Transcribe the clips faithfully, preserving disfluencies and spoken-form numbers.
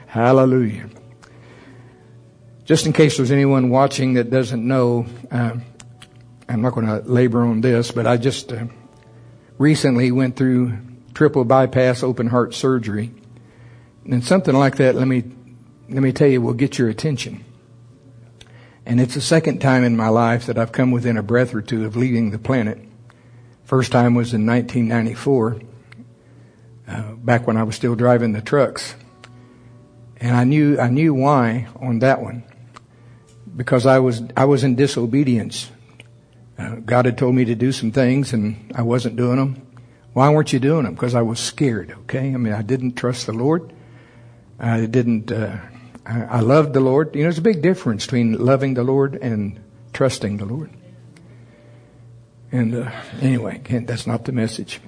Hallelujah. Just in case there's anyone watching that doesn't know, uh, I'm not going to labor on this, but I just uh, recently went through triple bypass open heart surgery. And something like that, let me let me tell you, will get your attention. And it's the second time in my life that I've come within a breath or two of leaving the planet. First time was in nineteen ninety-four, uh, back when I was still driving the trucks. And I knew I knew why on that one, because I was I was in disobedience. Uh, God had told me to do some things, and I wasn't doing them. Why weren't you doing them? Because I was scared. Okay, I mean, I didn't trust the Lord. I didn't. Uh, I, I loved the Lord. You know, there's a big difference between loving the Lord and trusting the Lord. And uh, anyway, that's not the message.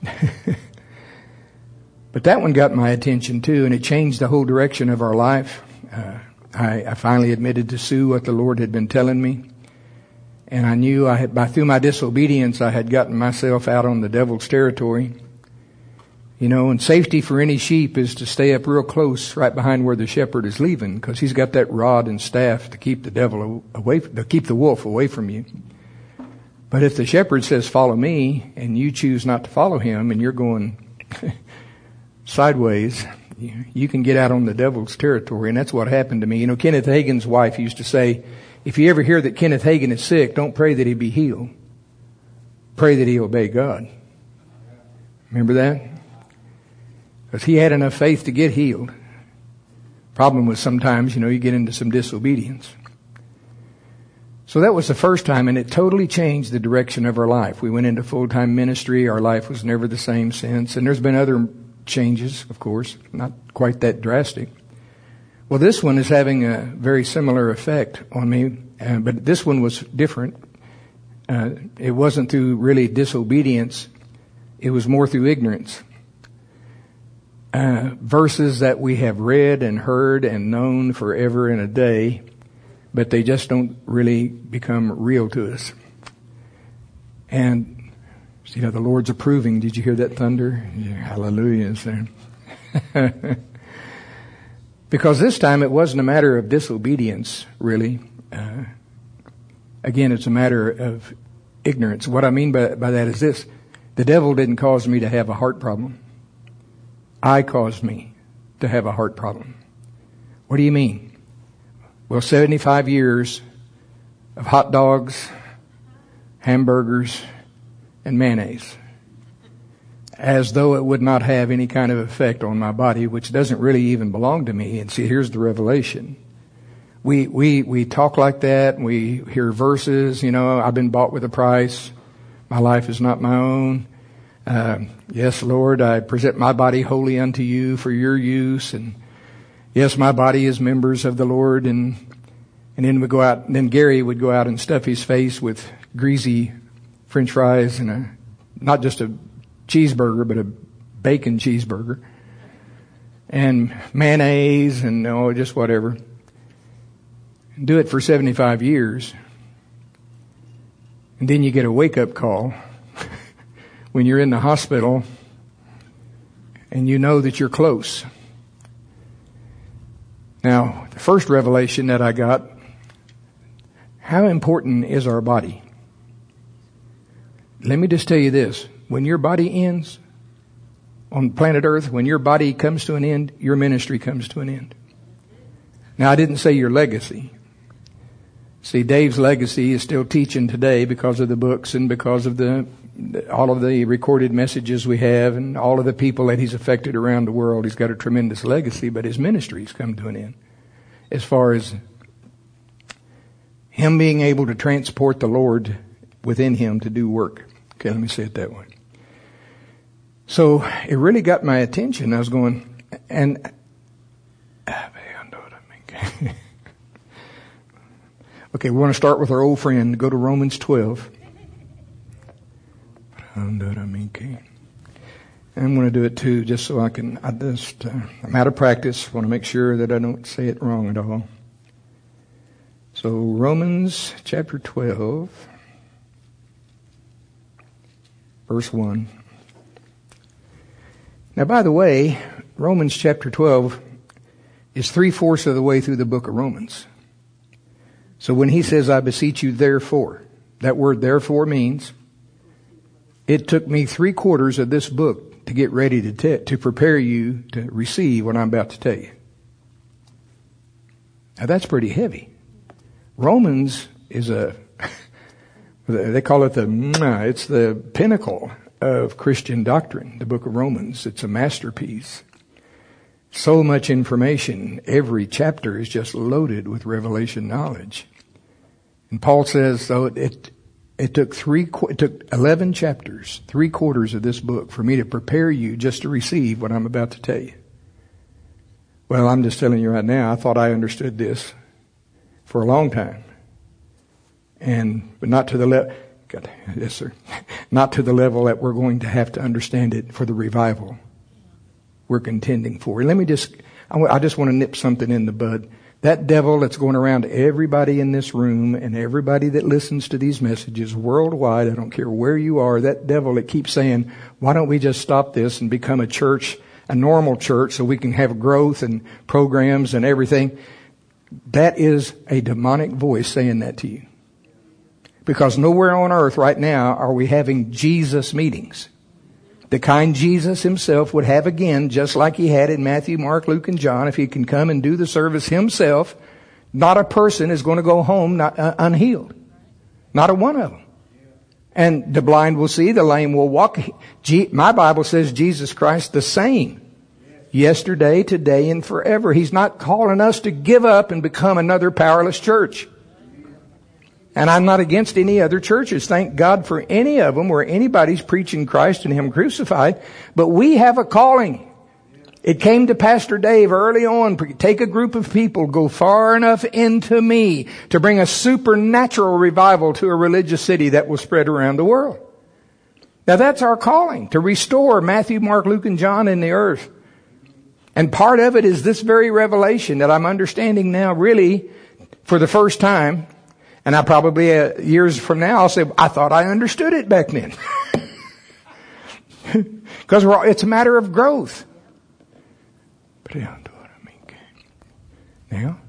But that one got my attention too, and it changed the whole direction of our life. Uh, I, I finally admitted to Sue what the Lord had been telling me. And I knew I had, by through my disobedience, I had gotten myself out on the devil's territory. You know, and safety for any sheep is to stay up real close right behind where the shepherd is leaving, because he's got that rod and staff to keep the devil away, to keep the wolf away from you. But if the shepherd says, follow me, and you choose not to follow him, and you're going sideways, you can get out on the devil's territory. And that's what happened to me. You know, Kenneth Hagin's wife used to say, if you ever hear that Kenneth Hagin is sick, don't pray that he be healed. Pray that he obey God. Remember that? Because he had enough faith to get healed. Problem was sometimes, you know, you get into some disobedience. So that was the first time, and it totally changed the direction of our life. We went into full-time ministry. Our life was never the same since. And there's been other changes, of course, not quite that drastic. Well, this one is having a very similar effect on me, uh, but this one was different. Uh, it wasn't through really disobedience. It was more through ignorance. Uh, verses that we have read and heard and known forever and a day, but they just don't really become real to us. And, you know, the Lord's approving. Did you hear that thunder? Yeah, hallelujah is there. Because this time it wasn't a matter of disobedience, really. Uh, again, it's a matter of ignorance. What I mean by, by that is this. The devil didn't cause me to have a heart problem. I caused me to have a heart problem. What do you mean? Well, seventy-five years of hot dogs, hamburgers, and mayonnaise. As though it would not have any kind of effect on my body, which doesn't really even belong to me. And see, here's the revelation. We, we, we talk like that. We hear verses, you know, I've been bought with a price. My life is not my own. Uh, yes, Lord, I present my body wholly unto you for your use. And yes, my body is members of the Lord. And, and then we go out, and then Gary would go out and stuff his face with greasy French fries and a, not just a cheeseburger, but a bacon cheeseburger and mayonnaise and oh, just whatever. Do it for seventy-five years. And then you get a wake-up call when you're in the hospital and you know that you're close. Now, the first revelation that I got, how important is our body? Let me just tell you this. When your body ends on planet Earth, when your body comes to an end, your ministry comes to an end. Now, I didn't say your legacy. See, Dave's legacy is still teaching today because of the books and because of the all of the recorded messages we have and all of the people that he's affected around the world. He's got a tremendous legacy, but his ministry's come to an end. As far as him being able to transport the Lord within him to do work. Okay, let me say it that way. So it really got my attention. I was going, and okay, we want to start with our old friend. Go to Romans twelve. I'm going to do it too, just so I can. I just, uh, I'm out of practice. Want to make sure that I don't say it wrong at all. So Romans chapter twelve, verse one. Now, by the way, Romans chapter twelve is three-fourths of the way through the book of Romans. So when he says, I beseech you therefore, that word therefore means it took me three quarters of this book to get ready to te- to prepare you to receive what I'm about to tell you. Now that's pretty heavy. Romans is a, they call it the, it's the pinnacle of Christian doctrine, the book of Romans. It's a masterpiece. So much information. Every chapter is just loaded with revelation knowledge. And Paul says, so it, it, it took three, it took eleven chapters, three quarters of this book for me to prepare you just to receive what I'm about to tell you. Well, I'm just telling you right now, I thought I understood this for a long time. And, but not to the level, yes sir, not to the level that we're going to have to understand it for the revival we're contending for. And let me just, I just want to nip something in the bud. That devil that's going around everybody in this room and everybody that listens to these messages worldwide, I don't care where you are, that devil that keeps saying, why don't we just stop this and become a church, a normal church, so we can have growth and programs and everything. That is a demonic voice saying that to you. Because nowhere on earth right now are we having Jesus meetings. The kind Jesus himself would have again, just like he had in Matthew, Mark, Luke, and John. If he can come and do the service himself, not a person is going to go home not uh, unhealed. Not a one of them. And the blind will see, the lame will walk. G- My Bible says Jesus Christ the same. Yesterday, today, and forever. He's not calling us to give up and become another powerless church. And I'm not against any other churches. Thank God for any of them where anybody's preaching Christ and Him crucified. But we have a calling. It came to Pastor Dave early on. Take a group of people, go far enough into me to bring a supernatural revival to a religious city that will spread around the world. Now that's our calling, to restore Matthew, Mark, Luke, and John in the earth. And part of it is this very revelation that I'm understanding now really for the first time. And I probably, uh, years from now, I'll say, I thought I understood it back then. Because it's a matter of growth. Now,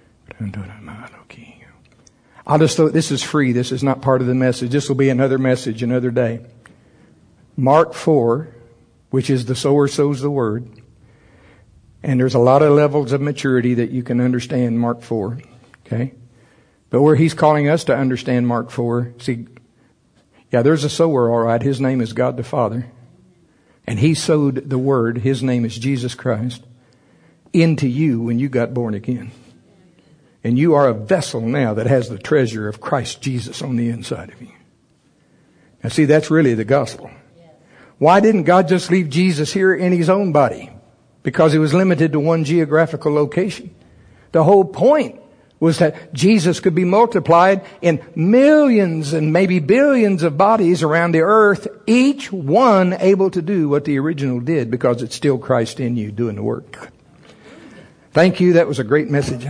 I'll just throw, this is free. This is not part of the message. This will be another message another day. Mark four, which is the sower sows the word. And there's a lot of levels of maturity that you can understand Mark four. Okay? But where he's calling us to understand Mark four, see, yeah, there's a sower, all right. His name is God the Father. And he sowed the word, his name is Jesus Christ, into you when you got born again. And you are a vessel now that has the treasure of Christ Jesus on the inside of you. Now see, that's really the gospel. Why didn't God just leave Jesus here in his own body? Because he was limited to one geographical location. The whole point was that Jesus could be multiplied in millions and maybe billions of bodies around the earth, each one able to do what the original did, because it's still Christ in you doing the work. Thank you. That was a great message.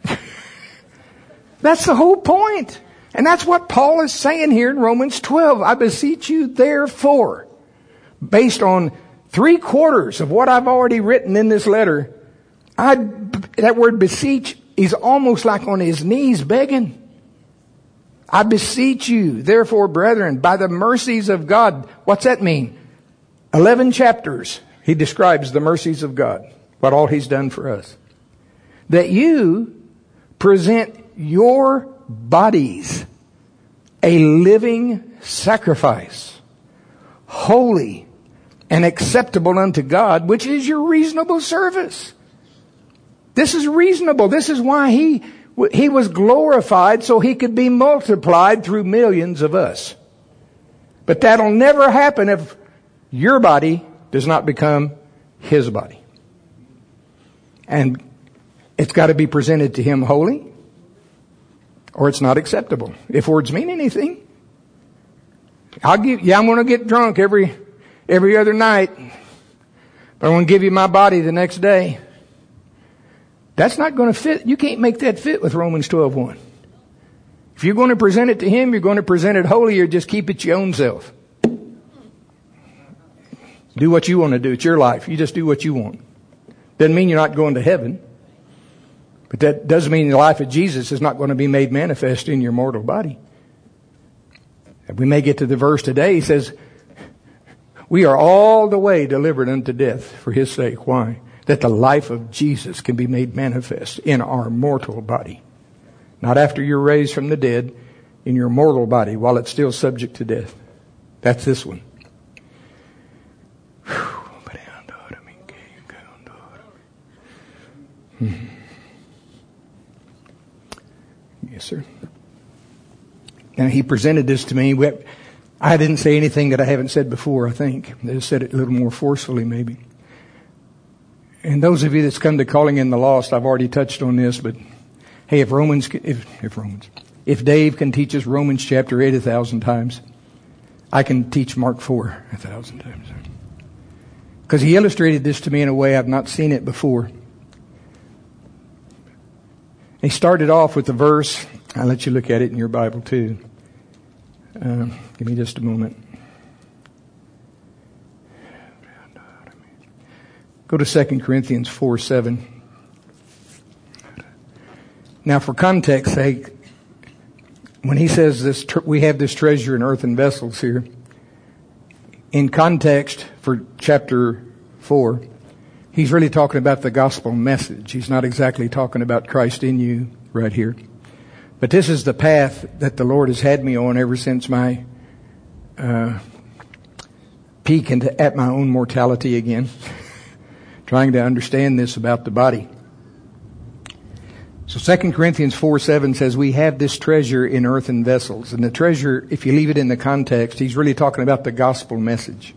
That's the whole point. And that's what Paul is saying here in Romans twelve. I beseech you therefore, based on three quarters of what I've already written in this letter, I, that word beseech is almost like on his knees begging. I beseech you, therefore, brethren, by the mercies of God. What's that mean? Eleven chapters. He describes the mercies of God, what all he's done for us. That you present your bodies a living sacrifice, holy and acceptable unto God, which is your reasonable service. This is reasonable. This is why he, he was glorified, so he could be multiplied through millions of us. But that'll never happen if your body does not become his body. And it's got to be presented to him holy, or it's not acceptable. If words mean anything, I'll give, yeah, I'm going to get drunk every, every other night, but I'm going to give you my body the next day. That's not going to fit. You can't make that fit with Romans twelve one. If you're going to present it to him, you're going to present it holy, or just keep it your own self. Do what you want to do. It's your life. You just do what you want. Doesn't mean you're not going to heaven. But that doesn't mean the life of Jesus is not going to be made manifest in your mortal body. We may get to the verse today. He says, we are all the way delivered unto death for His sake. Why? That the life of Jesus can be made manifest in our mortal body. Not after you're raised from the dead, in your mortal body while it's still subject to death. That's this one. Hmm. Yes, sir. Now, he presented this to me. I didn't say anything that I haven't said before, I think. I just said it a little more forcefully, maybe. And those of you that's come to Calling in the Lost, I've already touched on this, but hey, if Romans, if, if Romans, if Dave can teach us Romans chapter eight a thousand times, I can teach Mark four a thousand times. Because he illustrated this to me in a way I've not seen it before. He started off with the verse. I'll let you look at it in your Bible too. Uh, give me just a moment. Go to Second Corinthians four seven. Now, for context sake, when he says this, we have this treasure in earthen vessels here. In context for chapter four, he's really talking about the gospel message. He's not exactly talking about Christ in you right here. But this is the path that the Lord has had me on ever since my uh, peek into, at my own mortality again. Trying to understand this about the body. So Second Corinthians four seven says, we have this treasure in earthen vessels. And the treasure, if you leave it in the context, he's really talking about the gospel message.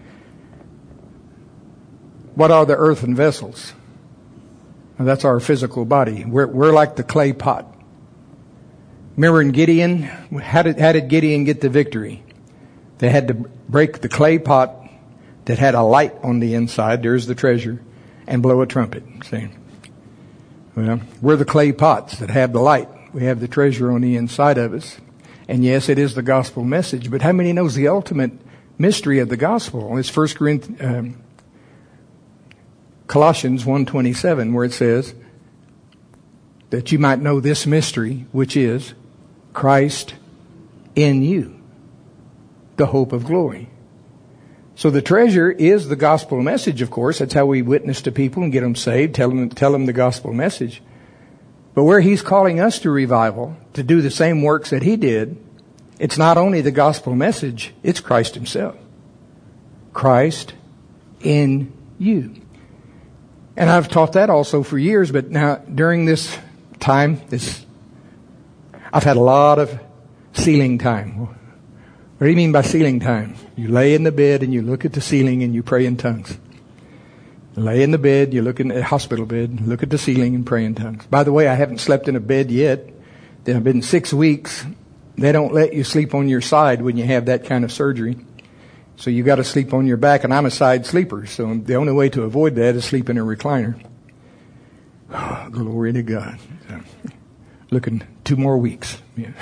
What are the earthen vessels? Well, that's our physical body. We're, we're like the clay pot. Remember in Gideon, how did, how did Gideon get the victory? They had to break the clay pot that had a light on the inside, there's the treasure, and blow a trumpet. See? Well, we're the clay pots that have the light. We have the treasure on the inside of us. And yes, it is the gospel message, but how many knows the ultimate mystery of the gospel? It's First Corinthians, um, Colossians one twenty-seven, where it says that you might know this mystery, which is Christ in you, the hope of glory. So the treasure is the gospel message, of course. That's how we witness to people and get them saved, tell them, tell them the gospel message. But where he's calling us to revival, to do the same works that he did, it's not only the gospel message, it's Christ himself. Christ in you. And I've taught that also for years, but now during this time, this, I've had a lot of ceiling time. What do you mean by ceiling time? You lay in the bed and you look at the ceiling and you pray in tongues. You lay in the bed, you look in the hospital bed, look at the ceiling and pray in tongues. By the way, I haven't slept in a bed yet. There have been six weeks. They don't let you sleep on your side when you have that kind of surgery. So you got to sleep on your back, and I'm a side sleeper. So the only way to avoid that is sleep in a recliner. Oh, glory to God. So, looking two more weeks. Yeah.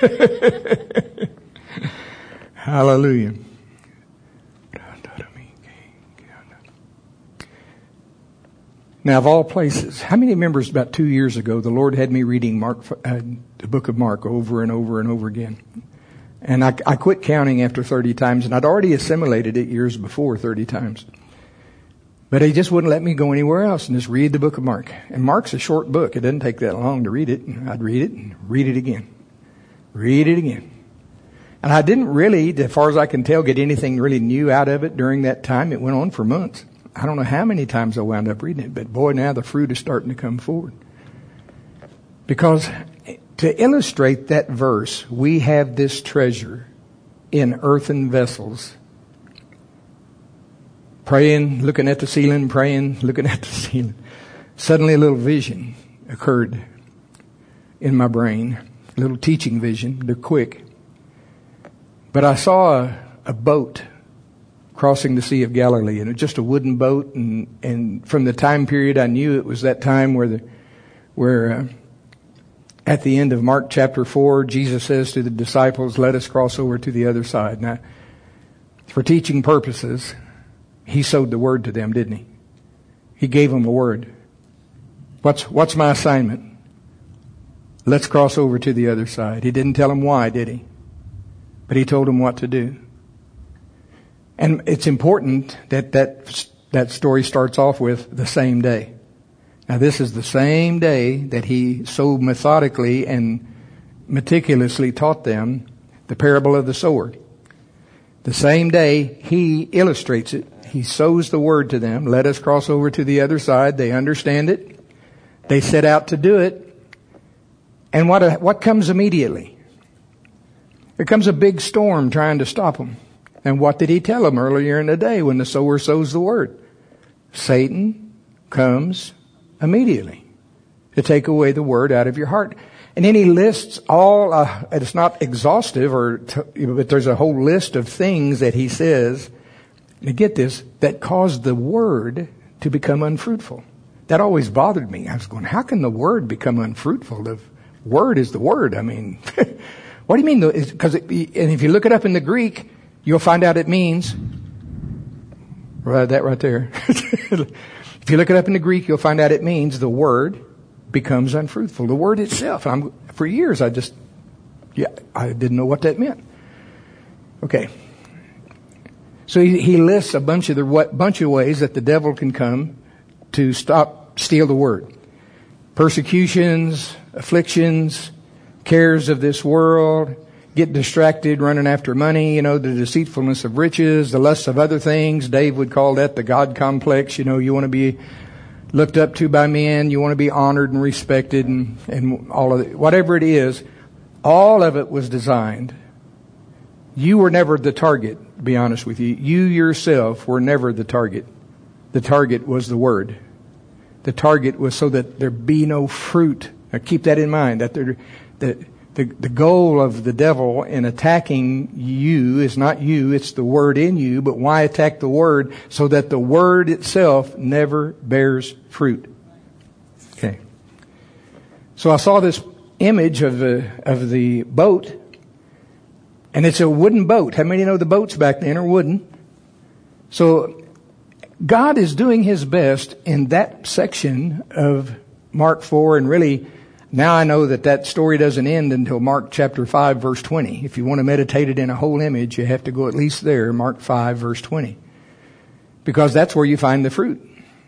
Hallelujah. Now, of all places, how many members about two years ago, the Lord had me reading Mark, uh, the book of Mark over and over and over again. And I, I quit counting after thirty times, and I'd already assimilated it years before thirty times. But he just wouldn't let me go anywhere else and just read the book of Mark. And Mark's a short book. It doesn't take that long to read it. I'd read it and read it again. Read it again. And I didn't really, as far as I can tell, get anything really new out of it during that time. It went on for months. I don't know how many times I wound up reading it, but boy, now the fruit is starting to come forward. Because to illustrate that verse, we have this treasure in earthen vessels. Praying, looking at the ceiling, praying, looking at the ceiling. Suddenly a little vision occurred in my brain. A little teaching vision. They're quick. But I saw a, a boat crossing the Sea of Galilee, and it was just a wooden boat. And, and from the time period, I knew it was that time where the, where uh, at the end of Mark chapter four, Jesus says to the disciples, "Let us cross over to the other side." Now, for teaching purposes, he sowed the word to them, didn't he? He gave them a word. What's, what's my assignment? Let's cross over to the other side. He didn't tell him why, did he? But he told him what to do. And it's important that that, that story starts off with the same day. Now this is the same day that he so methodically and meticulously taught them the parable of the sower. The same day he illustrates it. He sows the word to them. Let us cross over to the other side. They understand it. They set out to do it. And what, what comes immediately? There comes a big storm trying to stop them. And what did he tell them earlier in the day when the sower sows the word? Satan comes immediately to take away the word out of your heart. And then he lists all, uh, it's not exhaustive, or t- but there's a whole list of things that he says, now get this, that caused the word to become unfruitful. That always bothered me. I was going, how can the word become unfruitful? The word is the word. I mean, what do you mean? Because, and if you look it up in the Greek, you'll find out it means, right, that right there. If you look it up in the Greek, you'll find out it means the word becomes unfruitful. The word itself. I'm, for years, I just, yeah, I didn't know what that meant. Okay. So he, he lists a bunch of the what bunch of ways that the devil can come to stop, steal the word. Persecutions, afflictions, cares of this world, get distracted running after money, you know, the deceitfulness of riches, the lusts of other things. Dave would call that the God complex. You know, you want to be looked up to by men, you want to be honored and respected, and, and all of it. Whatever it is, all of it was designed. You were never the target, to be honest with you. You yourself were never the target. The target was the word. The target was so that there be no fruit. Now keep that in mind, that there, that the, the goal of the devil in attacking you is not you, it's the word in you. But why attack the word? So that the word itself never bears fruit. Okay. So I saw this image of the, of the boat, and it's a wooden boat. How many know the boats back then are wooden? So God is doing His best in that section of Mark four, and really, now I know that that story doesn't end until Mark chapter five, verse twenty. If you want to meditate it in a whole image, you have to go at least there, Mark five, verse twenty. Because that's where you find the fruit.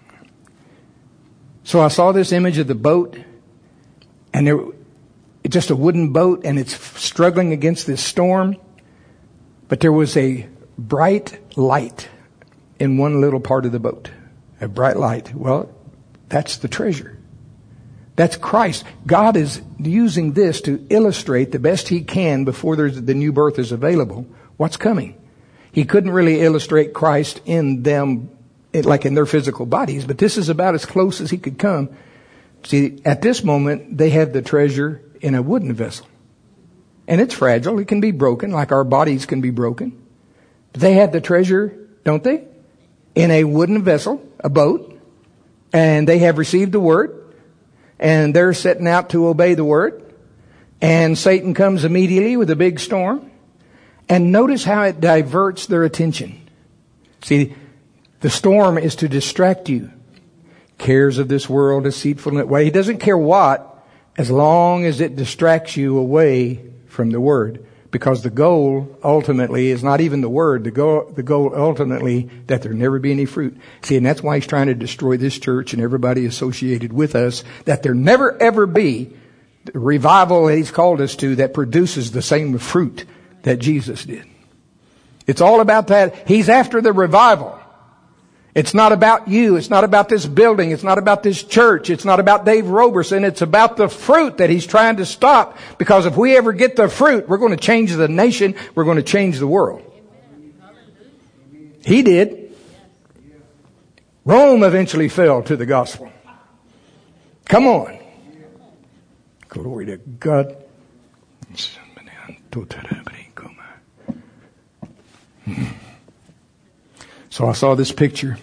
So I saw this image of the boat, and there, it's just a wooden boat, and it's struggling against this storm. But there was a bright light in one little part of the boat. A bright light. Well, that's the treasure. That's Christ. God is using this to illustrate the best He can before there's, the new birth is available, what's coming. He couldn't really illustrate Christ in them, like in their physical bodies, but this is about as close as He could come. See, at this moment, they have the treasure in a wooden vessel. And it's fragile. It can be broken, like our bodies can be broken. But they had the treasure, don't they? In a wooden vessel, a boat. And they have received the word. And they're setting out to obey the word. And Satan comes immediately with a big storm. And notice how it diverts their attention. See, the storm is to distract you. Cares of this world, deceitfulness. Well, He doesn't care what, as long as it distracts you away from the word. Because the goal ultimately is not even the word. The goal, the goal ultimately that there never be any fruit. See, and that's why He's trying to destroy this church and everybody associated with us. That there never ever be the revival that He's called us to that produces the same fruit that Jesus did. It's all about that. He's after the revival. It's not about you. It's not about this building. It's not about this church. It's not about Dave Roberson. It's about the fruit that He's trying to stop. Because if we ever get the fruit, we're going to change the nation. We're going to change the world. He did. Rome eventually fell to the gospel. Come on. Glory to God. So I saw this picture.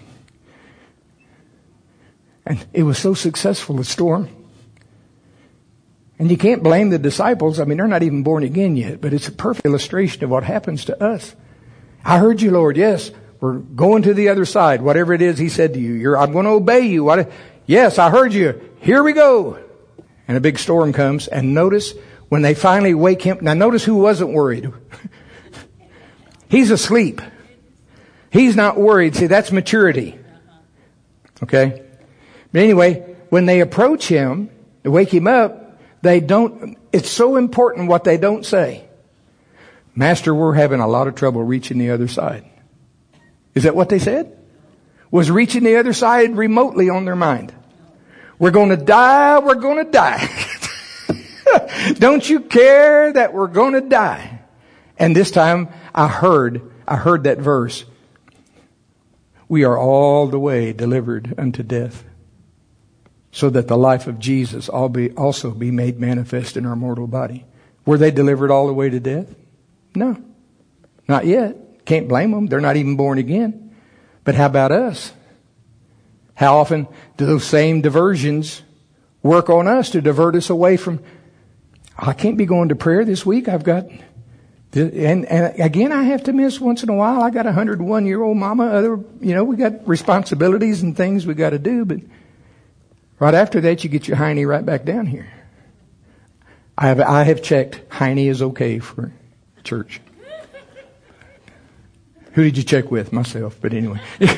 And it was so successful, the storm. And you can't blame the disciples. I mean, they're not even born again yet. But it's a perfect illustration of what happens to us. I heard you, Lord. Yes, we're going to the other side. Whatever it is He said to you. You're, I'm going to obey you. What, yes, I heard you. here we go. And a big storm comes. And notice when they finally wake him. Now notice who wasn't worried. He's asleep. He's not worried. See, that's maturity. Okay? But anyway, when they approach him to wake him up, they don't, it's so important what they don't say. Master, we're having a lot of trouble reaching the other side. Is that what they said? Was reaching the other side remotely on their mind? We're going to die, we're going to die. Don't you care that we're going to die? And this time I heard, I heard that verse. We are all the way delivered unto death, so that the life of Jesus also be made manifest in our mortal body. Were they delivered all the way to death? No, not yet. Can't blame them. They're not even born again. But how about us? How often do those same diversions work on us to divert us away from, I can't be going to prayer this week. I've got, and, and again, I have to miss once in a while. I got a one hundred one year old mama. Other, you know, we got responsibilities and things we got to do. But right after that, you get your hiney right back down here. I have, I have checked. Hiney is okay for church. Who did you check with? Myself, but anyway.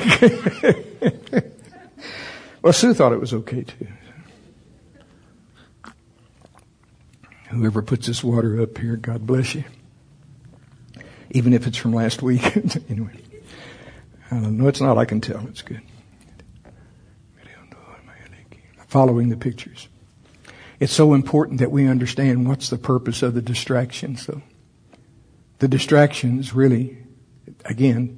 Well, Sue thought it was okay too. Whoever puts this water up here, God bless you. Even if it's from last week. Anyway. I don't know. It's not. I can tell. It's good. Following the pictures. It's so important that we understand what's the purpose of the distractions. So the distractions really, again,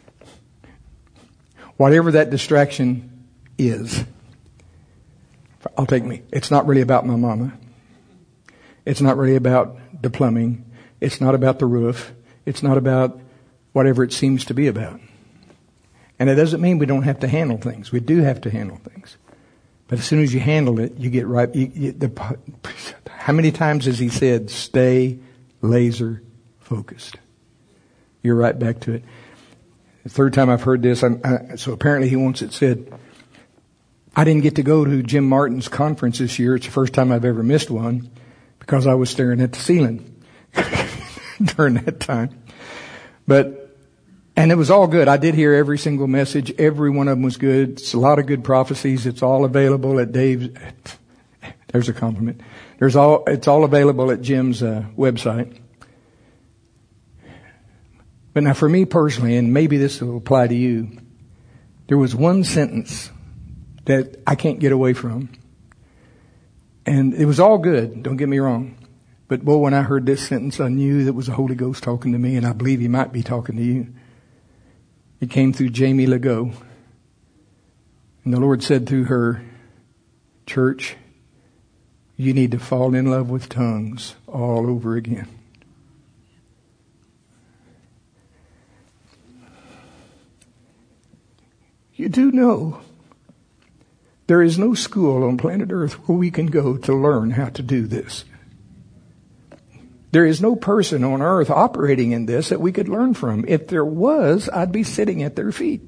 whatever that distraction is, I'll take me. It's not really about my mama. It's not really about the plumbing. It's not about the roof. It's not about whatever it seems to be about. And it doesn't mean we don't have to handle things. We do have to handle things. But as soon as you handle it, you get right. You, you, the, how many times has he said, stay laser focused? You're right back to it. The third time I've heard this, I'm, I, so apparently he wants it said, I didn't get to go to Jim Martin's conference this year. It's the first time I've ever missed one because I was staring at the ceiling during that time. But, and it was all good. I did hear every single message. Every one of them was good. It's a lot of good prophecies. It's all available at Dave's. There's a compliment. There's all, it's all available at Jim's uh, website. But now for me personally, and maybe this will apply to you, there was one sentence that I can't get away from. And it was all good, don't get me wrong. But boy, when I heard this sentence, I knew that was the Holy Ghost talking to me, and I believe he might be talking to you. It came through Jamie Legault. And the Lord said through her, church, you need to fall in love with tongues all over again. You do know there is no school on planet Earth where we can go to learn how to do this. There is no person on earth operating in this that we could learn from. If there was, I'd be sitting at their feet.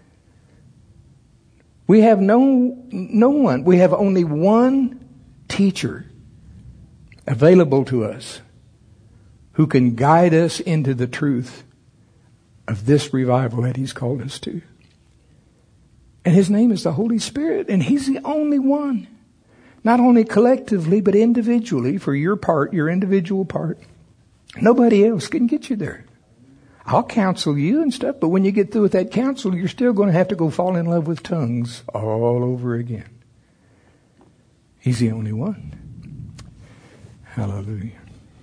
We have no, no one. We have only one teacher available to us who can guide us into the truth of this revival that he's called us to. And his name is the Holy Spirit, and he's the only one. Not only collectively, but individually for your part, your individual part. Nobody else can get you there. I'll counsel you and stuff, but when you get through with that counsel, you're still going to have to go fall in love with tongues all over again. He's the only one. Hallelujah.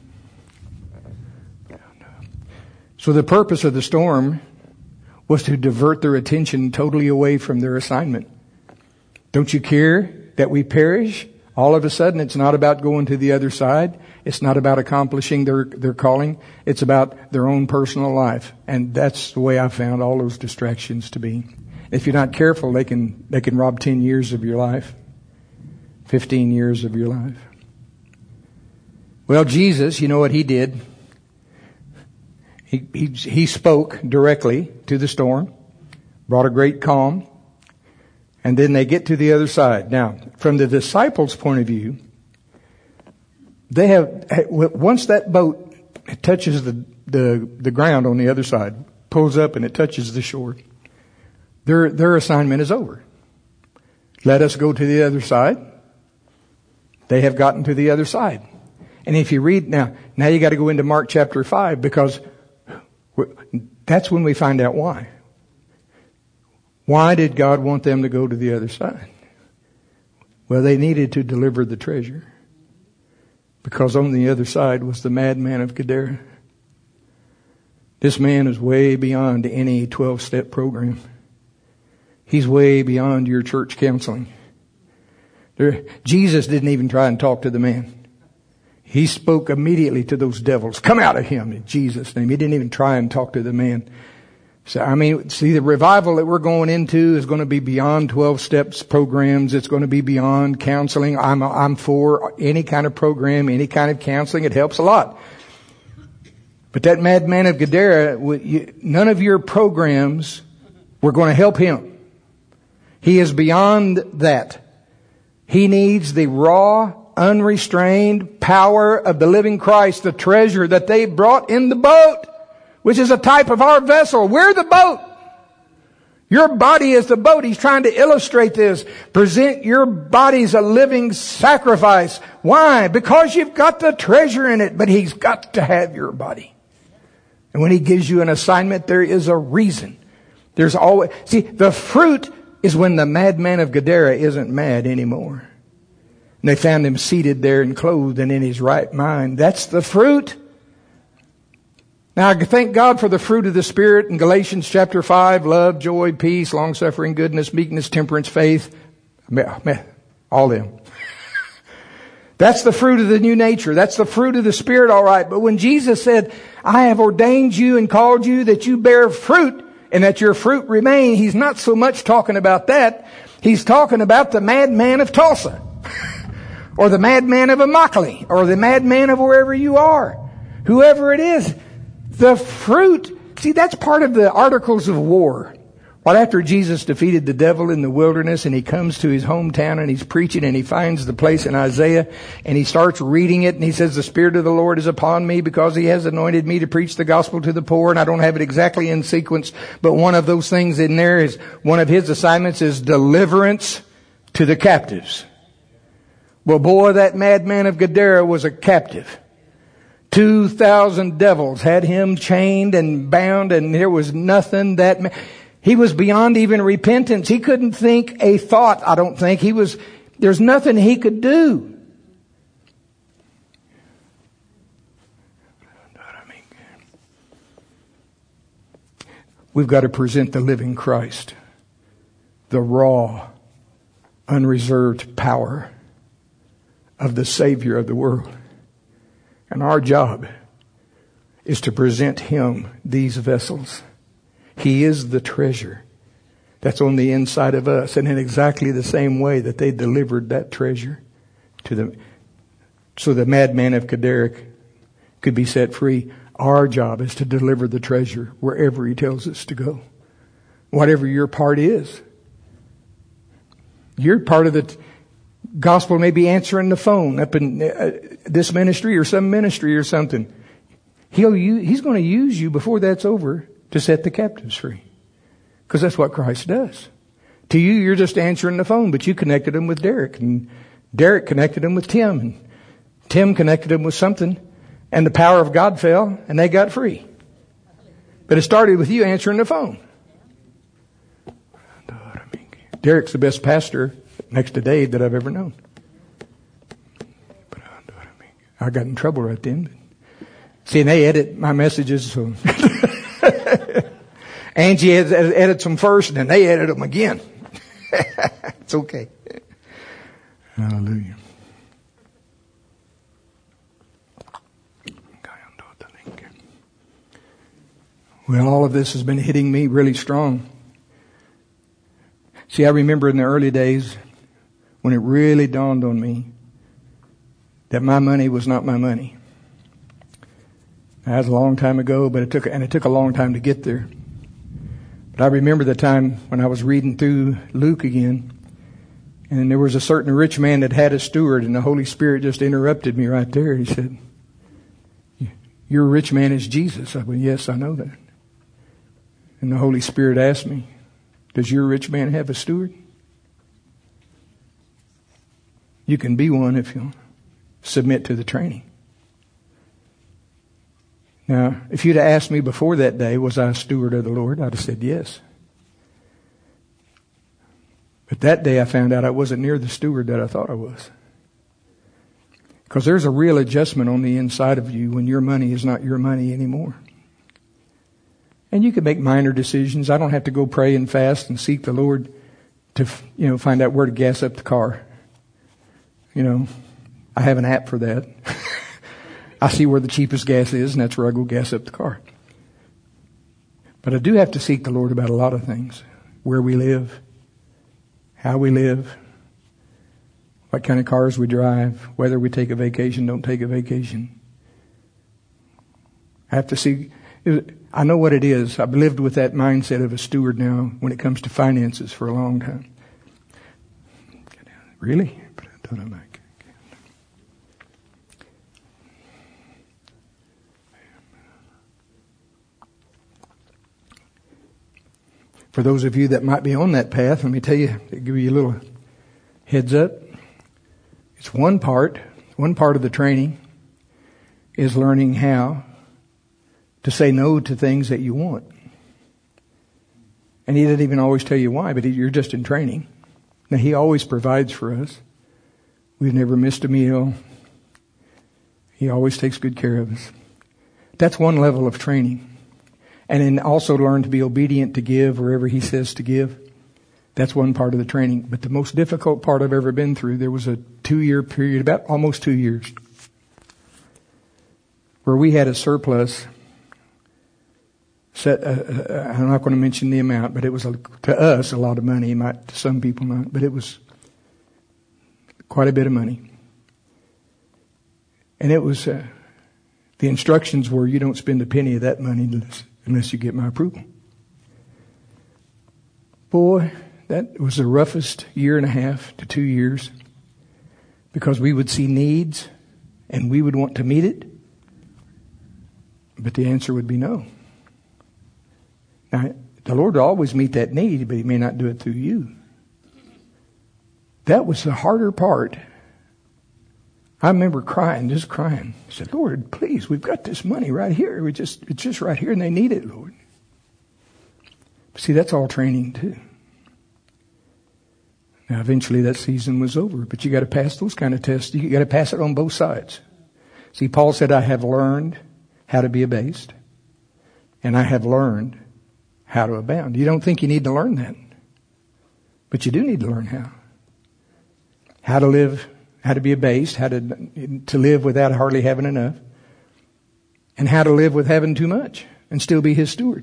So the purpose of the storm was to divert their attention totally away from their assignment. Don't you care that we perish? All of a sudden, it's not about going to the other side. It's not about accomplishing their, their calling. It's about their own personal life. And that's the way I found all those distractions to be. If you're not careful, they can, they can rob ten years of your life. fifteen years of your life. Well, Jesus, you know what he did? He, he, he spoke directly to the storm, brought a great calm. And then they get to the other side. Now, from the disciples' point of view, they have, once that boat touches the, the, the ground on the other side, pulls up and it touches the shore, their, their assignment is over. Let us go to the other side. They have gotten to the other side. And if you read now, now you got to go into Mark chapter five, because that's when we find out why. Why did God want them to go to the other side? Well, they needed to deliver the treasure, because on the other side was the madman of Gadara. This man is way beyond any twelve-step program. He's way beyond your church counseling. There, Jesus didn't even try and talk to the man. He spoke immediately to those devils. Come out of him in Jesus' name. He didn't even try and talk to the man. So, I mean, see, the revival that we're going into is going to be beyond twelve steps programs. It's going to be beyond counseling. I'm, I'm for any kind of program, any kind of counseling. It helps a lot. But that madman of Gadara, none of your programs were going to help him. He is beyond that. He needs the raw, unrestrained power of the living Christ, the treasure that they brought in the boat, which is a type of our vessel. We're the boat. Your body is the boat. He's trying to illustrate this. Present your body as a living sacrifice. Why? Because you've got the treasure in it, but He's got to have your body. And when He gives you an assignment, there is a reason. There's always, see, the fruit is when the madman of Gadara isn't mad anymore. And they found him seated there and clothed and in his right mind. That's the fruit. Now, I thank God for the fruit of the Spirit in Galatians chapter five, love, joy, peace, long-suffering, goodness, meekness, temperance, faith. All them. That's the fruit of the new nature. That's the fruit of the Spirit, all right. But when Jesus said, I have ordained you and called you that you bear fruit and that your fruit remain, He's not so much talking about that. He's talking about the madman of Tulsa or the madman of Immokalee or the madman of wherever you are. Whoever it is, the fruit. See, that's part of the articles of war. Right after Jesus defeated the devil in the wilderness and He comes to His hometown and He's preaching and He finds the place in Isaiah and He starts reading it and He says, the Spirit of the Lord is upon me because He has anointed me to preach the gospel to the poor. And I don't have it exactly in sequence, but one of those things in there is one of His assignments is deliverance to the captives. Well, boy, that madman of Gadara was a captive. Two thousand devils had him chained and bound, and there was nothing that... Ma- He was beyond even repentance. He couldn't think a thought, I don't think. He was, there's nothing he could do. We've got to present the living Christ, the raw, unreserved power of the Savior of the world. And our job is to present Him these vessels. He is the treasure that's on the inside of us. And in exactly the same way that they delivered that treasure to the, so the madman of Gadara could be set free. Our job is to deliver the treasure wherever He tells us to go. Whatever your part is. Your part of the t- gospel may be answering the phone up in uh, this ministry or some ministry or something. He'll use, He's going to use you before that's over to set the captives free. Because that's what Christ does. To you, you're just answering the phone, but you connected them with Derek. And Derek connected them with Tim. And Tim connected them with something. And the power of God fell, and they got free. But it started with you answering the phone. Derek's the best pastor next to Dave that I've ever known. I got in trouble right then. See, and they edit my messages, so... Angie edits them first and then they edit them again. It's okay. Hallelujah. Well, all of this has been hitting me really strong. See, I remember in the early days when it really dawned on me that my money was not my money. That was a long time ago, but it took, and it took a long time to get there. But I remember the time when I was reading through Luke again, and there was a certain rich man that had a steward, and the Holy Spirit just interrupted me right there. He said, "Your rich man is Jesus." I went, "Yes, I know that." And the Holy Spirit asked me, "Does your rich man have a steward?" You can be one if you'll submit to the training. Now, if you'd have asked me before that day, was I a steward of the Lord? I'd have said yes. But that day I found out I wasn't near the steward that I thought I was. Because there's a real adjustment on the inside of you when your money is not your money anymore. And you can make minor decisions. I don't have to go pray and fast and seek the Lord to, you know, find out where to gas up the car. You know, I have an app for that. I see where the cheapest gas is, and that's where I go gas up the car. But I do have to seek the Lord about a lot of things. Where we live, how we live, what kind of cars we drive, whether we take a vacation, don't take a vacation. I have to see, I know what it is. I've lived with that mindset of a steward now when it comes to finances for a long time. Really? For those of you that might be on that path, let me tell you, to give you a little heads up. It's one part, one part of the training is learning how to say no to things that you want. And he doesn't even always tell you why, but he, you're just in training. Now, he always provides for us. We've never missed a meal. He always takes good care of us. That's one level of training. And then also learn to be obedient to give wherever he says to give. That's one part of the training. But the most difficult part I've ever been through, there was a two-year period, about almost two years, where we had a surplus. Set, uh, uh, I'm not going to mention the amount, but it was, a, to us, a lot of money. Might, to some people not, but it was quite a bit of money. And it was, uh, the instructions were, you don't spend a penny of that money unless, unless you get my approval. Boy, that was the roughest year and a half to two years because we would see needs and we would want to meet it, but the answer would be no. Now, the Lord will always meet that need, but he may not do it through you. That was the harder part. I remember crying, just crying. I said, "Lord, please, we've got this money right here. We just, it's just right here and they need it, Lord." See, that's all training too. Now, eventually that season was over, but you got to pass those kind of tests. You got to pass it on both sides. See, Paul said, "I have learned how to be abased, and I have learned how to abound." You don't think you need to learn that, but you do need to learn how. How to live, how to be abased, how to, to live without hardly having enough, and how to live with having too much and still be his steward.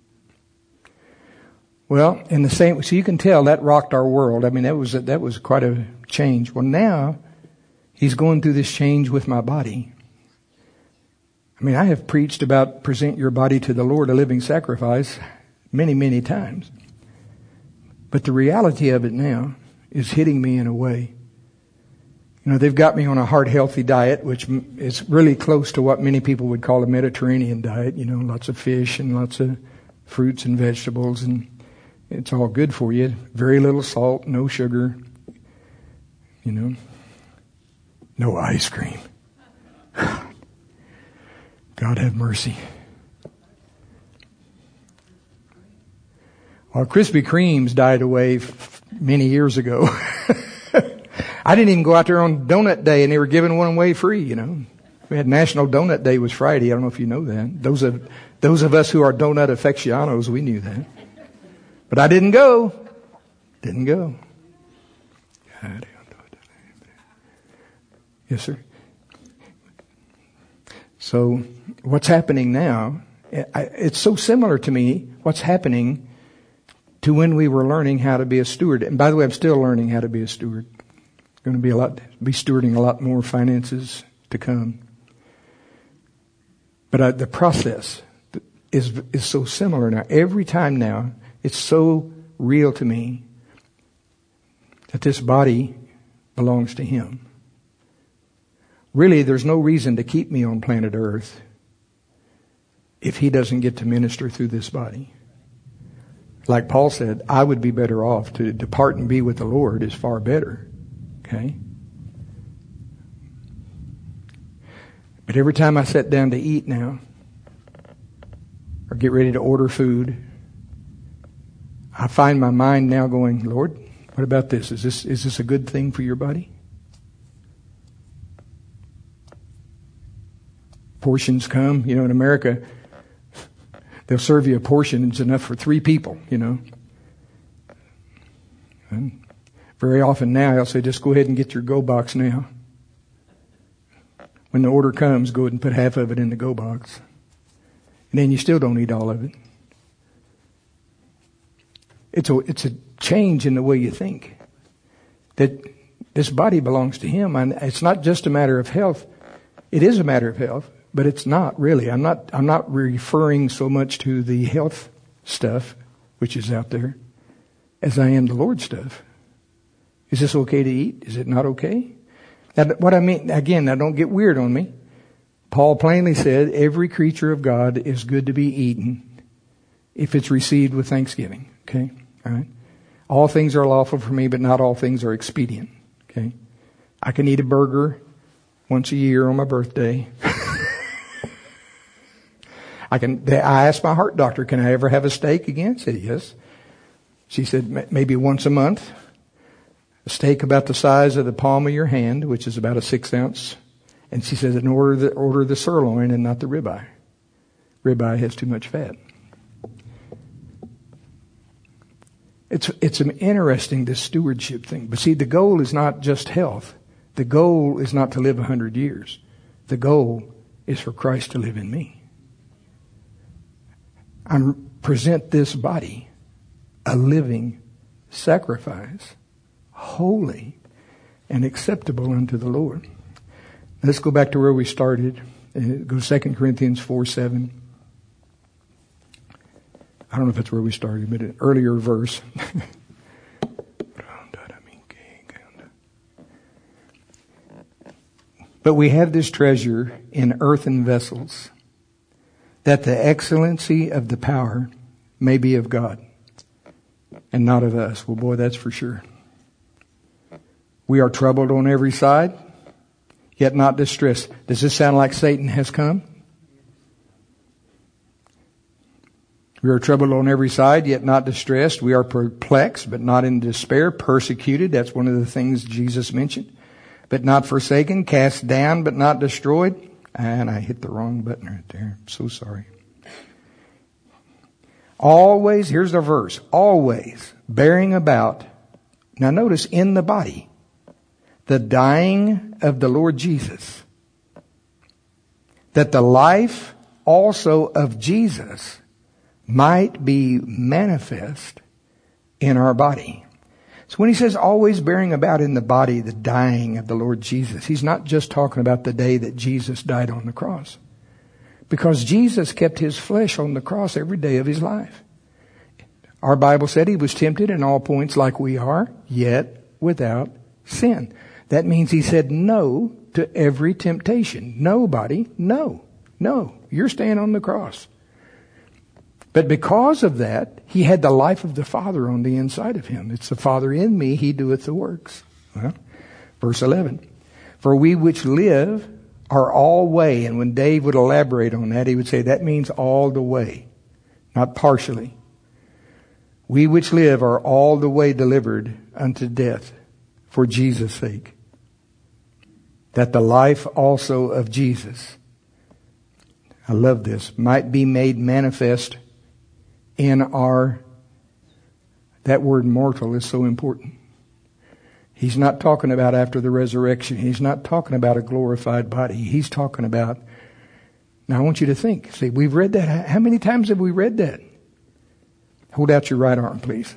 Well, in the same, so you can tell that rocked our world. I mean, that was, a, that was quite a change. Well, now he's going through this change with my body. I mean, I have preached about present your body to the Lord, a living sacrifice, many, many times. But the reality of it now is hitting me in a way. You know, they've got me on a heart healthy diet, which is really close to what many people would call a Mediterranean diet. You know, lots of fish and lots of fruits and vegetables, and it's all good for you. Very little salt, no sugar, you know, no ice cream. God have mercy. Well, Krispy Kremes died away f- many years ago. I didn't even go out there on Donut Day, and they were giving one away free, you know. We had National Donut Day was Friday. I don't know if you know that. Those of, those of us who are donut aficionados, we knew that. But I didn't go. Didn't go. Yes, sir. So what's happening now, it's so similar to me, what's happening to when we were learning how to be a steward. And by the way, I'm still learning how to be a steward. Going to be a lot, be stewarding a lot more finances to come. But uh, the process is is so similar now. Every time now, It's so real to me that this body belongs to Him. Really, there's no reason to keep me on planet Earth if He doesn't get to minister through this body. Like Paul said, I would be better off to depart and be with the Lord is far better. Okay? But every time I sit down to eat now, or get ready to order food, I find my mind now going, Lord, what about this? Is this is this a good thing for your body? Portions come, you know, in America, they'll serve you a portion. It's enough for three people, you know. And very often now, I'll say, just go ahead and get your go box now. When the order comes, go ahead and put half of it in the go box. And then you still don't eat all of it. It's a, it's a change in the way you think. That this body belongs to Him. And it's not just a matter of health. It is a matter of health, but it's not really. I'm not, I'm not referring so much to the health stuff, which is out there, as I am the Lord's stuff. Is this okay to eat? Is it not okay? Now, what I mean, again, now don't get weird on me. Paul plainly said, every creature of God is good to be eaten if it's received with thanksgiving. Okay? All right? All things are lawful for me, but not all things are expedient. Okay? I can eat a burger once a year on my birthday. I can. I asked my heart doctor, can I ever have a steak again? I said, yes. She said, maybe once a month. A steak about the size of the palm of your hand, which is about a six ounce. And she said, and order the, order the sirloin and not the ribeye. Ribeye has too much fat. It's, it's an interesting, this stewardship thing. But see, the goal is not just health. The goal is not to live a hundred years. The goal is for Christ to live in me. I present this body a living sacrifice, holy and acceptable unto the Lord. Let's go back to where we started. Go to Second Corinthians four seven. I don't know if that's where we started, but an earlier verse. But we have this treasure in earthen vessels, that the excellency of the power may be of God and not of us. Well, boy, that's for sure. We are troubled on every side, yet not distressed. Does this sound like Satan has come? We are troubled on every side, yet not distressed. We are perplexed, but not in despair. Persecuted, that's one of the things Jesus mentioned. But not forsaken, cast down, but not destroyed. And I hit the wrong button right there. I'm so sorry. Always, here's the verse, always bearing about, now notice, in the body, the dying of the Lord Jesus, that the life also of Jesus might be manifest in our body. So when he says always bearing about in the body the dying of the Lord Jesus, he's not just talking about the day that Jesus died on the cross. Because Jesus kept his flesh on the cross every day of his life. Our Bible said he was tempted in all points like we are, yet without sin. That means he said no to every temptation. Nobody, no, no, you're staying on the cross. But because of that, he had the life of the Father on the inside of him. It's the Father in me, he doeth the works. Well, verse eleven. For we which live are all way. And when Dave would elaborate on that, he would say that means all the way, not partially. We which live are all the way delivered unto death for Jesus' sake, that the life also of Jesus, I love this, might be made manifest in our, that word mortal is so important. He's not talking about after the resurrection. He's not talking about a glorified body. He's talking about, now I want you to think, see, we've read that. How many times have we read that? Hold out your right arm, please.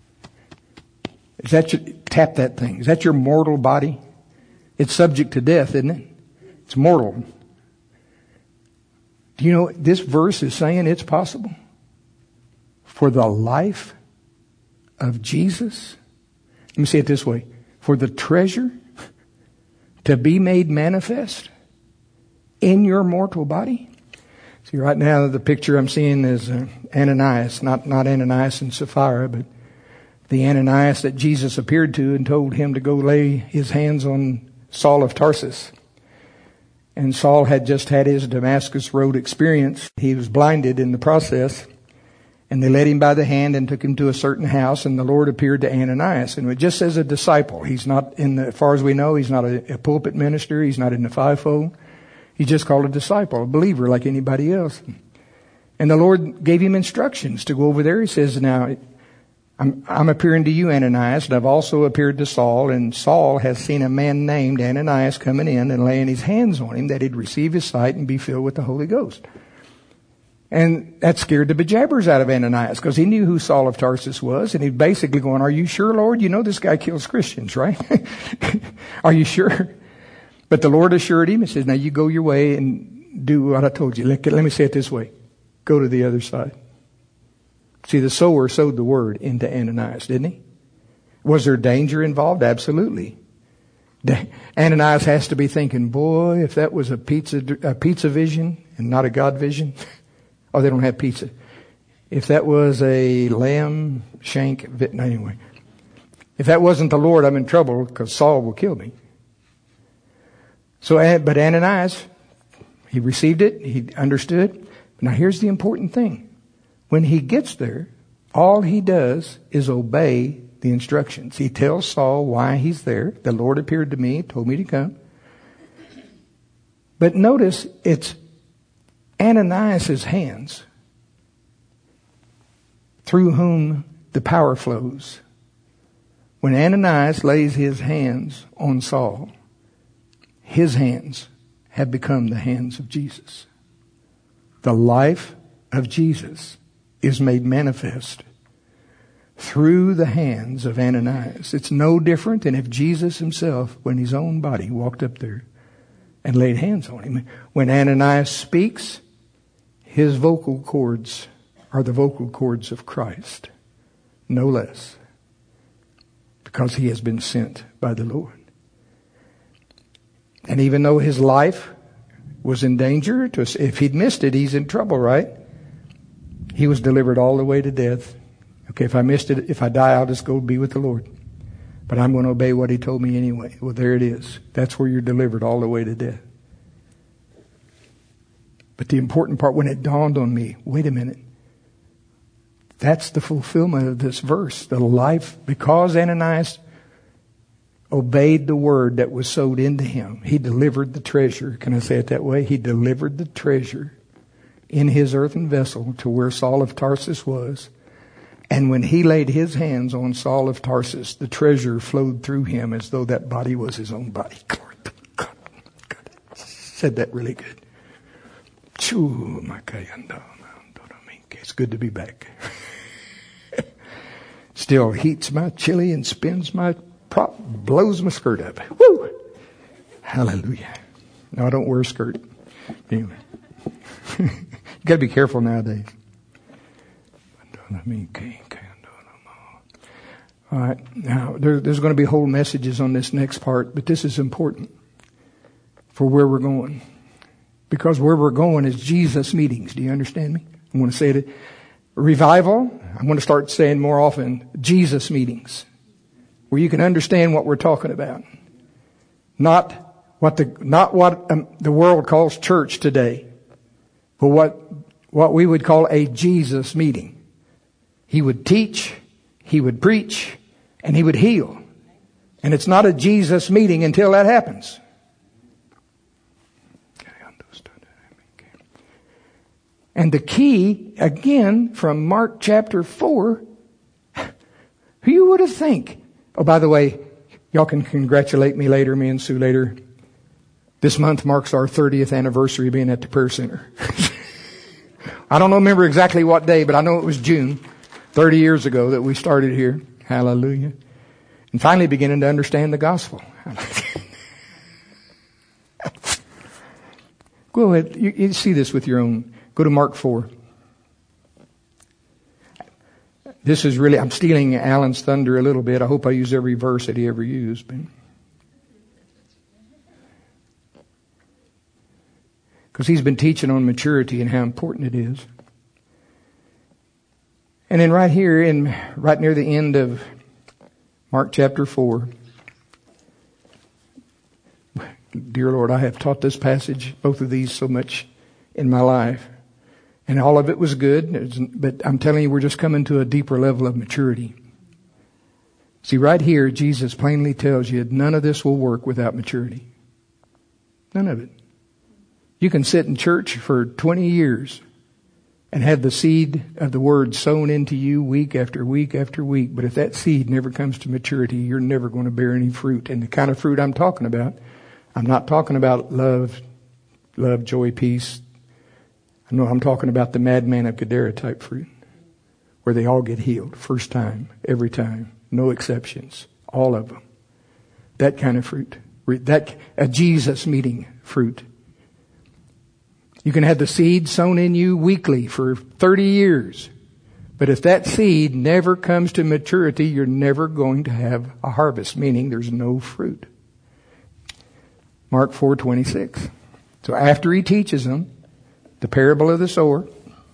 Is that your, tap that thing. Is that your mortal body? It's subject to death, isn't it? It's mortal. Do you know, this verse is saying it's possible For the life of Jesus. Let me say it this way. For the treasure to be made manifest in your mortal body. See, right now the picture I'm seeing is uh, Ananias, not, not Ananias and Sapphira, but the Ananias that Jesus appeared to and told him to go lay his hands on Saul of Tarsus. And Saul had just had his Damascus Road experience. He was blinded in the process. And they led him by the hand and took him to a certain house, and the Lord appeared to Ananias. And it just says a disciple. He's not in the, as far as we know, he's not a, a pulpit minister. He's not in the fivefold. He's just called a disciple, a believer like anybody else. And the Lord gave him instructions to go over there. He says, now, I'm, I'm appearing to you, Ananias, and I've also appeared to Saul. And Saul has seen a man named Ananias coming in and laying his hands on him that he'd receive his sight and be filled with the Holy Ghost. And that scared the bejabbers out of Ananias because he knew who Saul of Tarsus was. And he's basically going, are you sure, Lord? You know this guy kills Christians, right? Are you sure? But the Lord assured him and says, now you go your way and do what I told you. Let, let me say it this way. Go to the other side. See, the sower sowed the word into Ananias, didn't he? Was there danger involved? Absolutely. Ananias has to be thinking, boy, if that was a pizza, a pizza vision and not a God vision. Oh, they don't have pizza. If that was a lamb shank, anyway. If that wasn't the Lord, I'm in trouble because Saul will kill me. So, but Ananias, he received it. He understood. Now here's the important thing. When he gets there, all he does is obey the instructions. He tells Saul why he's there. The Lord appeared to me, told me to come. But notice it's Ananias' hands through whom the power flows. When Ananias lays his hands on Saul, his hands have become the hands of Jesus. The life of Jesus is made manifest through the hands of Ananias. It's no different than if Jesus himself, when his own body, walked up there and laid hands on him. When Ananias speaks, his vocal cords are the vocal cords of Christ, no less, because he has been sent by the Lord. And even though his life was in danger, to, if he'd missed it, he's in trouble, right? He was delivered all the way to death. Okay, if I missed it, if I die, I'll just go be with the Lord. But I'm going to obey what he told me anyway. Well, there it is. That's where you're delivered all the way to death. But the important part, when it dawned on me, wait a minute. That's the fulfillment of this verse. The life, because Ananias obeyed the word that was sowed into him, he delivered the treasure. Can I say it that way? He delivered the treasure in his earthen vessel to where Saul of Tarsus was. And when he laid his hands on Saul of Tarsus, the treasure flowed through him as though that body was his own body. Glory to God. God. Said that really good. It's good to be back. Still heats my chili and spins my prop, blows my skirt up. Woo! Hallelujah. No, I don't wear a skirt. Anyway. You gotta be careful nowadays. All right. Now, there, there's going to be whole messages on this next part, but this is important for where we're going. Because where we're going is Jesus meetings. Do you understand me? I want to say it. Revival, I'm going to start saying more often, Jesus meetings. Where you can understand what we're talking about. Not what the, not what um, the world calls church today. But what, what we would call a Jesus meeting. He would teach, he would preach, and he would heal. And it's not a Jesus meeting until that happens. And the key, again, from Mark chapter four, who you would have think? Oh, by the way, y'all can congratulate me later, me and Sue later. This month marks our thirtieth anniversary being at the prayer center. I don't remember exactly what day, but I know it was June, thirty years ago that we started here. Hallelujah. And finally beginning to understand the gospel. Go ahead. You, you see this with your own. Go to Mark four. This is really, I'm stealing Alan's thunder a little bit. I hope I use every verse that he ever used. Because he's been teaching on maturity and how important it is. And then right here, in right near the end of Mark chapter four, dear Lord, I have taught this passage, both of these, so much in my life. And all of it was good, but I'm telling you, we're just coming to a deeper level of maturity. See, right here, Jesus plainly tells you none of this will work without maturity. None of it. You can sit in church for twenty years and have the seed of the word sown into you week after week after week. But if that seed never comes to maturity, you're never going to bear any fruit. And the kind of fruit I'm talking about, I'm not talking about love, love, joy, peace. I know I'm talking about the madman of Gadara type fruit, where they all get healed. First time, every time, no exceptions, all of them. That kind of fruit. That, a Jesus meeting fruit. You can have the seed sown in you weekly for thirty years. But if that seed never comes to maturity, you're never going to have a harvest, meaning there's no fruit. Mark four twenty-six. So after he teaches them the parable of the sower,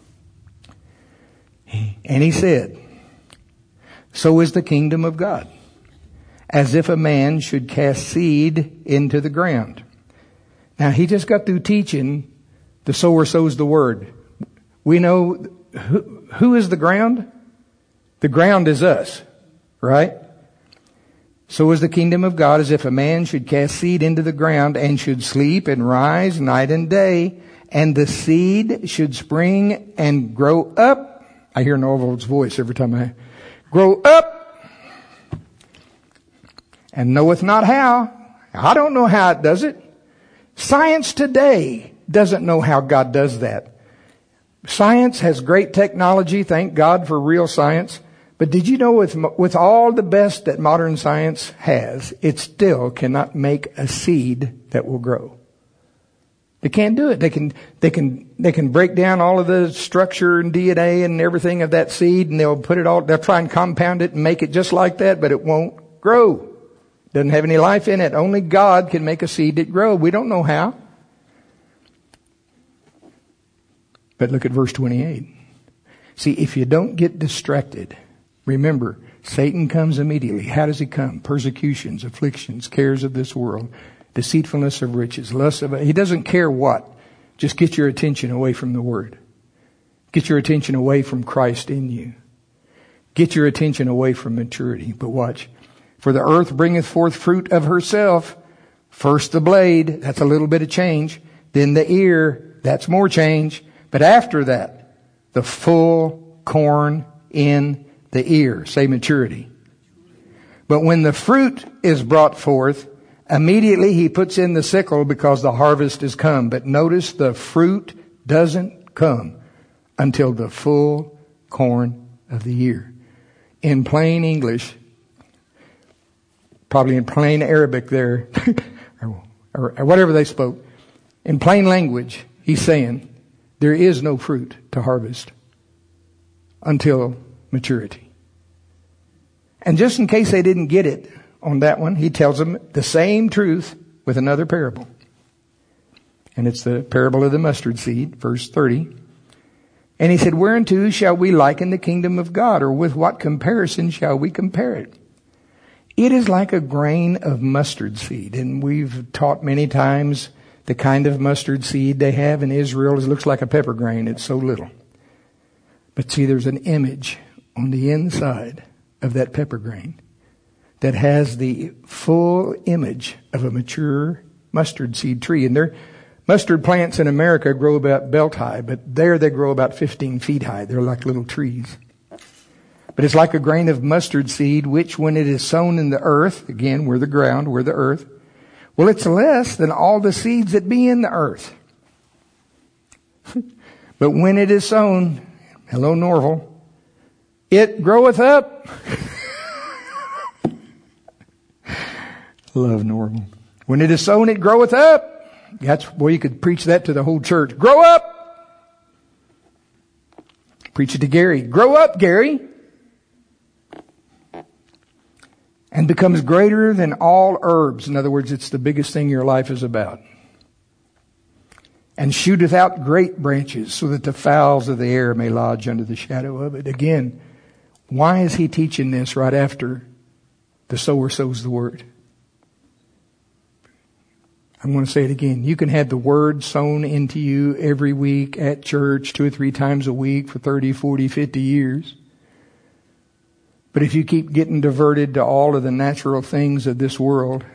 and he said, so is the kingdom of God, as if a man should cast seed into the ground. Now he just got through teaching the sower sows the word. We know who, who is the ground? The ground is us, right? So is the kingdom of God, as if a man should cast seed into the ground and should sleep and rise night and day, and the seed should spring and grow up. I hear Norval's voice every time I grow up, and knoweth not how. I don't know how it does it. Science today doesn't know how God does that. Science has great technology. Thank God for real science. But did you know with, with all the best that modern science has, it still cannot make a seed that will grow. They can't do it. They can, they can, they can break down all of the structure and D N A and everything of that seed, and they'll put it all, they'll try and compound it and make it just like that, but it won't grow. Doesn't have any life in it. Only God can make a seed that grow. We don't know how. But look at verse twenty-eight. See, if you don't get distracted, remember, Satan comes immediately. How does he come? Persecutions, afflictions, cares of this world, deceitfulness of riches, lust of... He doesn't care what. Just get your attention away from the Word. Get your attention away from Christ in you. Get your attention away from maturity. But watch. For the earth bringeth forth fruit of herself. First the blade, that's a little bit of change. Then the ear, that's more change. But after that, the full corn in the ear. Say maturity. But when the fruit is brought forth, immediately he puts in the sickle because the harvest is come. But notice the fruit doesn't come until the full corn of the ear. In plain English, probably in plain Arabic there, or, or, or whatever they spoke, in plain language, he's saying, there is no fruit to harvest until maturity. And just in case they didn't get it on that one, he tells them the same truth with another parable. And it's the parable of the mustard seed, verse thirty. And he said, whereunto shall we liken the kingdom of God, or with what comparison shall we compare it? It is like a grain of mustard seed. And we've taught many times the kind of mustard seed they have in Israel. It looks like a pepper grain. It's so little. But see, there's an image on the inside of that pepper grain that has the full image of a mature mustard seed tree. And their mustard plants in America grow about belt high, but there they grow about fifteen feet high. They're like little trees. But it's like a grain of mustard seed, which when it is sown in the earth, again, we're the ground, we're the earth, well, it's less than all the seeds that be in the earth. But when it is sown, hello Norval, it groweth up. Love Norval. When it is sown, it groweth up. That's, boy, you could preach that to the whole church. Grow up. Preach it to Gary. Grow up, Gary. and becomes greater than all herbs. In other words, it's the biggest thing your life is about. And shooteth out great branches, so that the fowls of the air may lodge under the shadow of it. Again, why is he teaching this right after the sower sows the word? I'm going to say it again. You can have the word sown into you every week at church, two or three times a week for thirty, forty, fifty years. But if you keep getting diverted to all of the natural things of this world,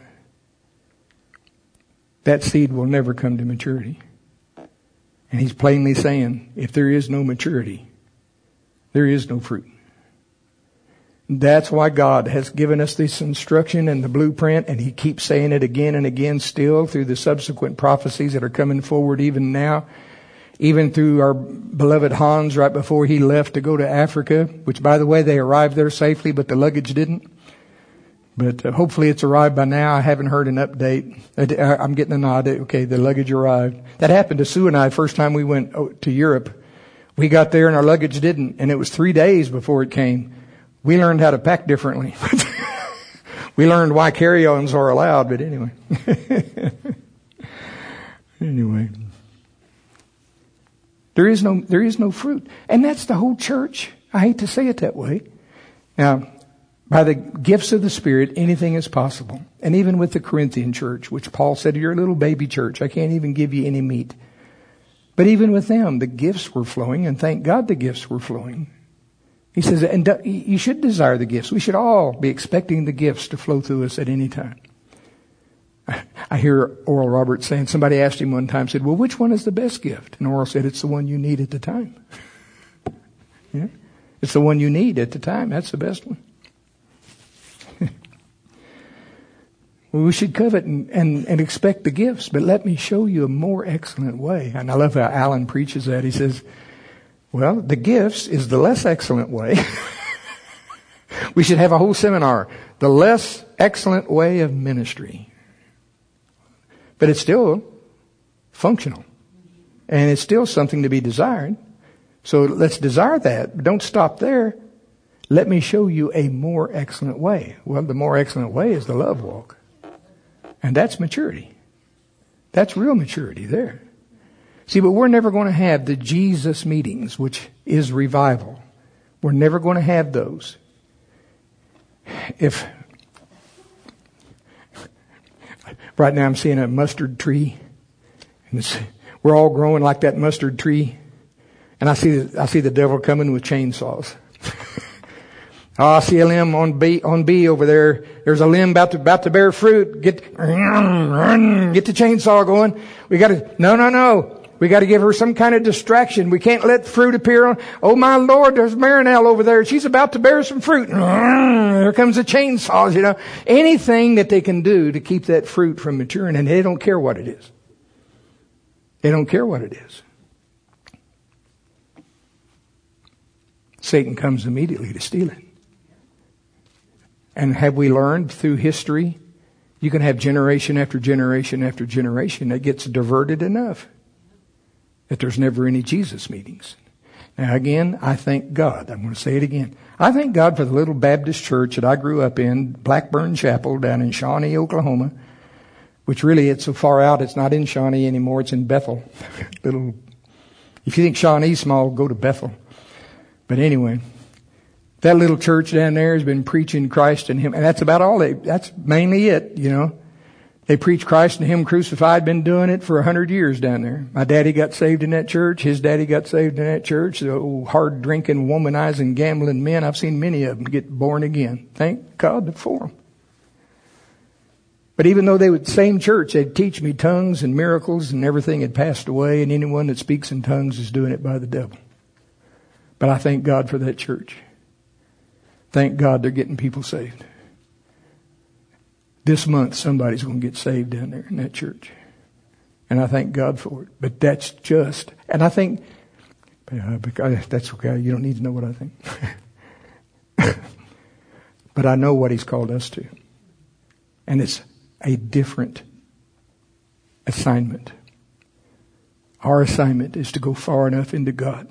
that seed will never come to maturity. And he's plainly saying, if there is no maturity, there is no fruit. That's why God has given us this instruction and the blueprint, and he keeps saying it again and again still through the subsequent prophecies that are coming forward even now. Even through our beloved Hans right before he left to go to Africa, which by the way, they arrived there safely, but the luggage didn't. But uh, hopefully it's arrived by now. I haven't heard an update. I'm getting a nod. Okay, the luggage arrived. That happened to Sue and I first time we went to Europe. We got there and our luggage didn't, and it was three days before it came. We learned how to pack differently. We learned why carry-ons are allowed, but anyway. Anyway. There is no, there is no fruit. And that's the whole church. I hate to say it that way. Now, by the gifts of the Spirit, anything is possible. And even with the Corinthian church, which Paul said, you're a little baby church. I can't even give you any meat. But even with them, the gifts were flowing, and thank God the gifts were flowing. He says, and you should desire the gifts. We should all be expecting the gifts to flow through us at any time. I hear Oral Roberts saying, somebody asked him one time, said, well, which one is the best gift? And Oral said, it's the one you need at the time. Yeah? It's the one you need at the time. That's the best one. Well, we should covet and, and, and expect the gifts, but let me show you a more excellent way. And I love how Alan preaches that. He says, well, the gifts is the less excellent way. We should have a whole seminar. The less excellent way of ministry. But it's still functional. And it's still something to be desired. So let's desire that. But don't stop there. Let me show you a more excellent way. Well, the more excellent way is the love walk. And that's maturity. That's real maturity there. See, but we're never going to have the Jesus meetings, which is revival. We're never going to have those. If right now I'm seeing a mustard tree, and it's, we're all growing like that mustard tree, and I see the, I see the devil coming with chainsaws. Oh, I see a limb on B on B over there. There's a limb about to about to bear fruit. Get get the chainsaw going. We got to no no no. We got to give her some kind of distraction. We can't let fruit appear on. Oh my Lord, there's Marinelle over there. She's about to bear some fruit. Here comes the chainsaws, you know. Anything that they can do to keep that fruit from maturing, and they don't care what it is. They don't care what it is. Satan comes immediately to steal it. And have we learned through history, you can have generation after generation after generation that gets diverted enough that there's never any Jesus meetings. Now again, I thank God. I'm going to say it again. I thank God for the little Baptist church that I grew up in, Blackburn Chapel down in Shawnee, Oklahoma, which really it's so far out, it's not in Shawnee anymore, it's in Bethel. Little, if you think Shawnee's small, go to Bethel. But anyway, that little church down there has been preaching Christ and Him, and that's about all they, that's mainly it, you know. They preach Christ and Him crucified, been doing it for a hundred years down there. My daddy got saved in that church. His daddy got saved in that church. The old hard drinking, womanizing, gambling men. I've seen many of them get born again. Thank God for them. But even though they were the same church, they'd teach me tongues and miracles and everything had passed away, and anyone that speaks in tongues is doing it by the devil. But I thank God for that church. Thank God they're getting people saved. This month, somebody's going to get saved down there in that church. And I thank God for it. But that's just, and I think, uh, because that's okay. You don't need to know what I think. But I know what He's called us to. And it's a different assignment. Our assignment is to go far enough into God.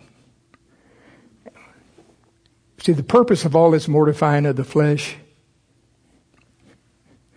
See, the purpose of all this mortifying of the flesh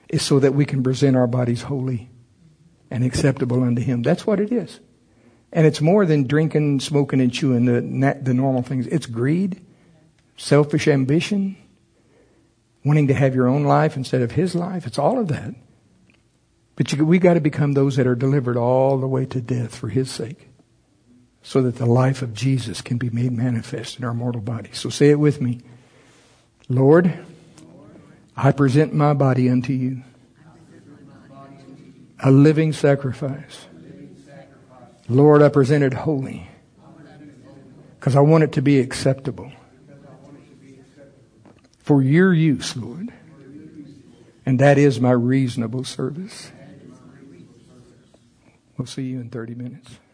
is so that we can present our bodies holy and acceptable unto Him. That's what it is. And it's more than drinking, smoking, and chewing, the, the normal things. It's greed, selfish ambition, wanting to have your own life instead of His life. It's all of that. But you, we got to become those that are delivered all the way to death for His sake, so that the life of Jesus can be made manifest in our mortal bodies. So say it with me. Lord, I present my body unto you, a living sacrifice. Lord, I present it holy, because I want it to be acceptable for your use, Lord. And that is my reasonable service. We'll see you in thirty minutes.